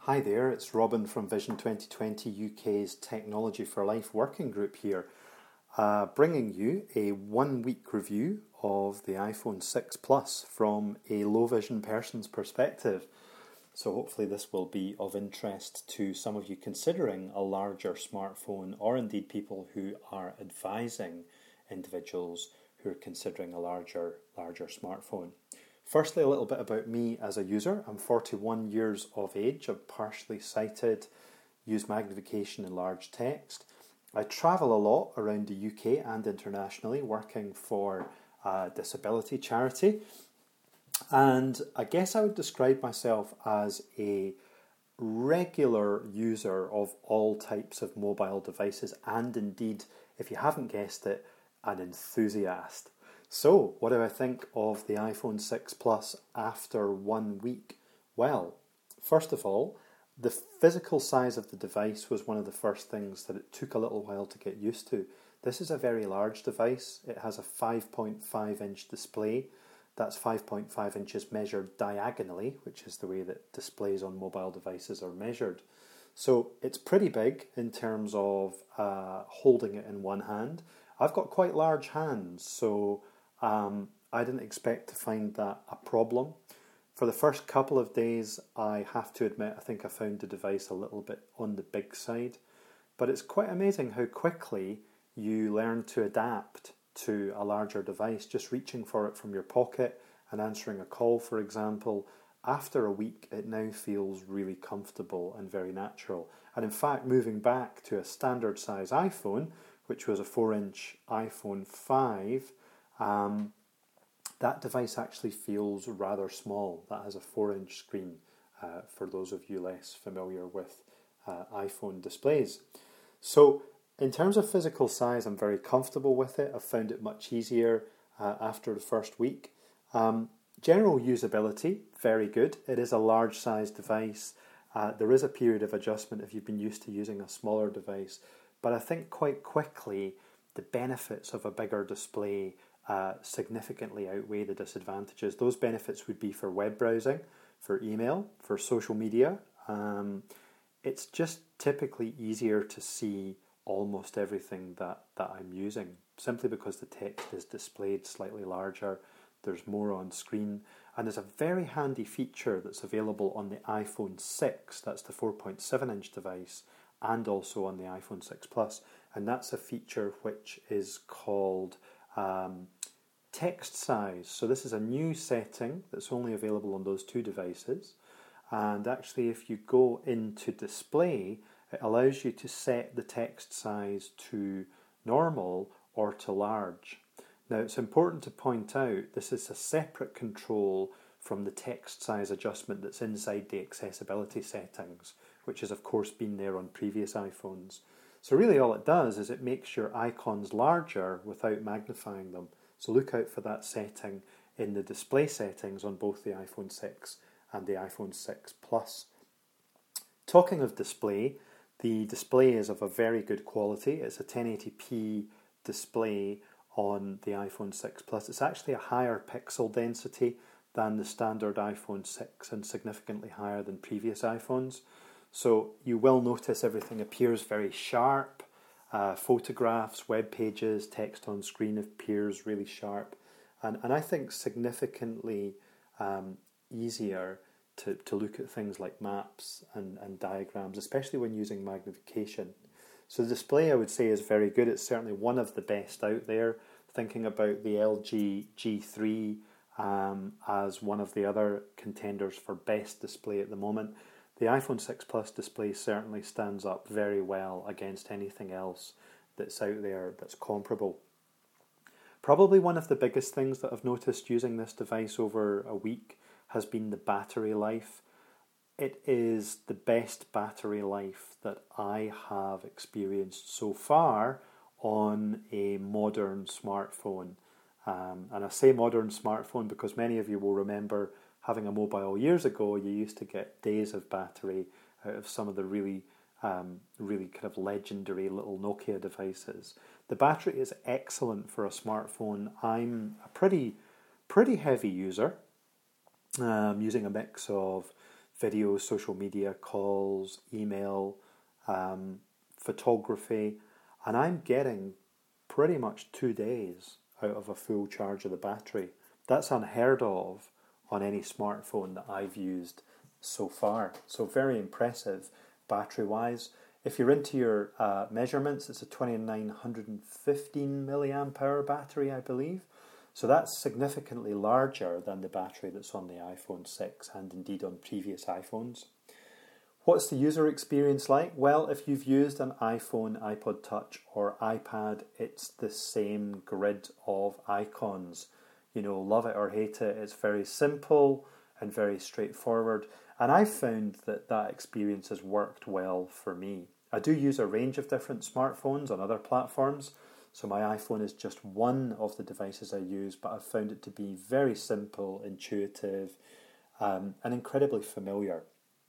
Hi there, it's Robin from Vision 2020 UK's Technology for Life working group here, bringing you a 1 week review of the iPhone 6 Plus from a low vision person's perspective. So hopefully this will be of interest to some of you considering a larger smartphone, or indeed people who are advising individuals who are considering a larger smartphone. Firstly, a little bit about me as a user. I'm 41 years of age. I'm partially sighted, use magnification and large text. I travel a lot around the UK and internationally, working for a disability charity. And I guess I would describe myself as a regular user of all types of mobile devices, and indeed, if you haven't guessed it, an enthusiast. So, what do I think of the iPhone 6 Plus after 1 week? Well, first of all, the physical size of the device was one of the first things that it took a little while to get used to. This is a very large device. It has a 5.5 inch display. That's 5.5 inches measured diagonally, which is the way that displays on mobile devices are measured. So it's pretty big in terms of holding it in one hand. I've got quite large hands, so I didn't expect to find that a problem. For the first couple of days, I have to admit, I think I found the device a little bit on the big side. But it's quite amazing how quickly you learn to adapt to a larger device, just reaching for it from your pocket and answering a call, for example. After a week, it now feels really comfortable and very natural. And in fact, moving back to a standard size iPhone, which was a 4-inch iPhone 5, that device actually feels rather small. That has a 4-inch screen, for those of you less familiar with iPhone displays. So in terms of physical size, I'm very comfortable with it. I've found it much easier after the first week. General usability, very good. It is a large size device. There is a period of adjustment if you've been used to using a smaller device. But I think quite quickly the benefits of a bigger display significantly outweigh the disadvantages. Those benefits would be for web browsing, for email, for social media. It's just typically easier to see almost everything that I'm using, simply because the text is displayed slightly larger, there's more on screen, and there's a very handy feature that's available on the iPhone 6, that's the 4.7 inch device, and also on the iPhone 6 Plus, and that's a feature which is called text size. So this is a new setting that's only available on those two devices, and actually if you go into display, it allows you to set the text size to normal or to large. Now it's important to point out this is a separate control from the text size adjustment that's inside the accessibility settings, which has of course been there on previous iPhones. So really all it does is it makes your icons larger without magnifying them. So look out for that setting in the display settings on both the iPhone 6 and the iPhone 6 Plus. Talking of display, the display is of a very good quality. It's a 1080p display on the iPhone 6 Plus. It's actually a higher pixel density than the standard iPhone 6 and significantly higher than previous iPhones. So you will notice everything appears very sharp. Photographs, web pages, text on screen appears really sharp. And I think significantly easier to look at things like maps and diagrams, especially when using magnification. So the display, I would say, is very good. It's certainly one of the best out there. Thinking about the LG G3 as one of the other contenders for best display at the moment, the iPhone 6 Plus display certainly stands up very well against anything else that's out there that's comparable. Probably one of the biggest things that I've noticed using this device over a week has been the battery life. It is the best battery life that I have experienced so far on a modern smartphone. And I say modern smartphone because many of you will remember having a mobile years ago. You used to get days of battery out of some of the really kind of legendary little Nokia devices. The battery is excellent for a smartphone. I'm a pretty heavy user, using a mix of video, social media, calls, email, photography, and I'm getting pretty much 2 days out of a full charge of the battery. That's unheard of on any smartphone that I've used so far. So very impressive battery-wise. If you're into your measurements, it's a 2915 milliamp hour battery, I believe. So that's significantly larger than the battery that's on the iPhone 6 and indeed on previous iPhones. What's the user experience like? Well, if you've used an iPhone, iPod Touch or iPad, it's the same grid of icons. You know, love it or hate it, it's very simple and very straightforward. And I've found that that experience has worked well for me. I do use a range of different smartphones on other platforms. So my iPhone is just one of the devices I use, but I've found it to be very simple, intuitive, and incredibly familiar.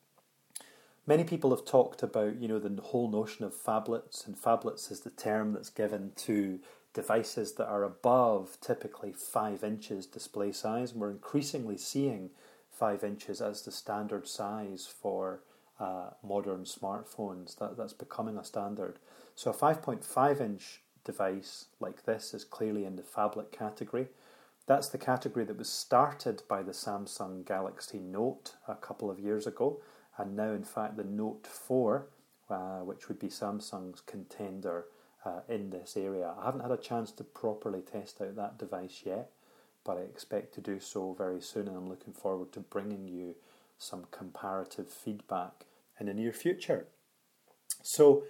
Many people have talked about, the whole notion of phablets, and phablets is the term that's given to devices that are above typically 5 inches display size, and we're increasingly seeing 5 inches as the standard size for modern smartphones. That's becoming a standard. So a 5.5 inch device like this is clearly in the phablet category. That's the category that was started by the Samsung Galaxy Note a couple of years ago, and now in fact the Note 4, which would be Samsung's contender in this area. I haven't had a chance to properly test out that device yet, but I expect to do so very soon, and I'm looking forward to bringing you some comparative feedback in the near future. So,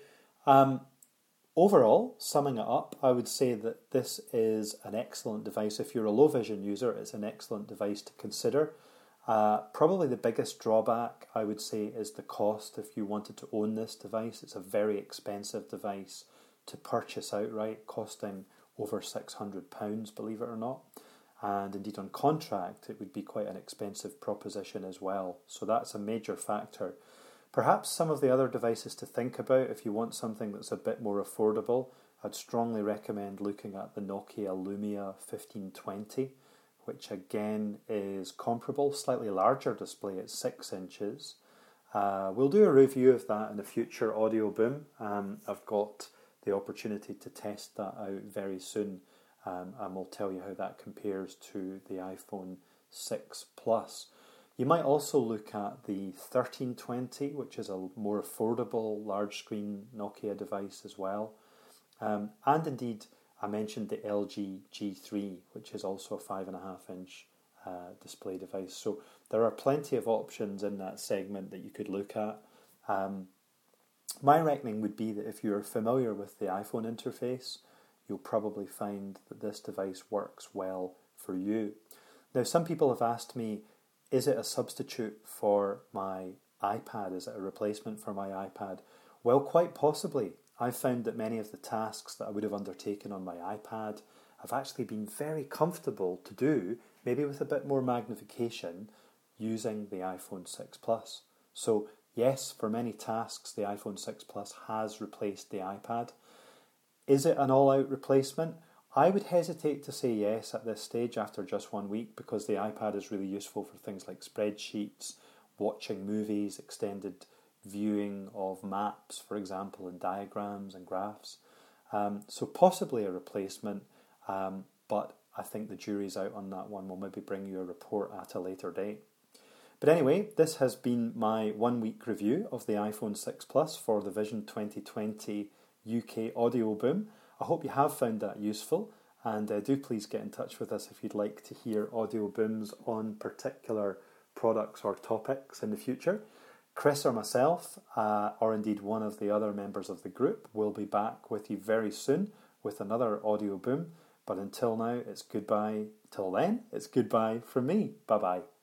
overall, summing it up, I would say that this is an excellent device. If you're a low vision user, it's an excellent device to consider. Probably the biggest drawback, I would say, is the cost. If you wanted to own this device, it's a very expensive device to purchase outright, costing over £600, believe it or not. And indeed on contract, it would be quite an expensive proposition as well. So that's a major factor. Perhaps some of the other devices to think about, if you want something that's a bit more affordable, I'd strongly recommend looking at the Nokia Lumia 1520, which again is comparable, slightly larger display at 6 inches. We'll do a review of that in a future Audio Boom. I've got the opportunity to test that out very soon, and we'll tell you how that compares to the iPhone 6 Plus. You might also look at the 1320, which is a more affordable large screen Nokia device as well. And indeed, I mentioned the LG G3, which is also a 5.5 inch display device. So there are plenty of options in that segment that you could look at. My reckoning would be that if you're familiar with the iPhone interface, you'll probably find that this device works well for you. Now, some people have asked me, is it a substitute for my iPad? Is it a replacement for my iPad? Well, quite possibly. I've found that many of the tasks that I would have undertaken on my iPad have actually been very comfortable to do, maybe with a bit more magnification, using the iPhone 6 Plus. So yes, for many tasks, the iPhone 6 Plus has replaced the iPad. Is it an all-out replacement? I would hesitate to say yes at this stage after just 1 week, because the iPad is really useful for things like spreadsheets, watching movies, extended viewing of maps, for example, and diagrams and graphs. So possibly a replacement, but I think the jury's out on that one. We'll maybe bring you a report at a later date. But anyway, this has been my 1 week review of the iPhone 6 Plus for the Vision 2020 UK Audio Boom. I hope you have found that useful, and do please get in touch with us if you'd like to hear audio booms on particular products or topics in the future. Chris or myself, or indeed one of the other members of the group, will be back with you very soon with another audio boom. But until now, it's goodbye. Till then, it's goodbye from me. Bye-bye.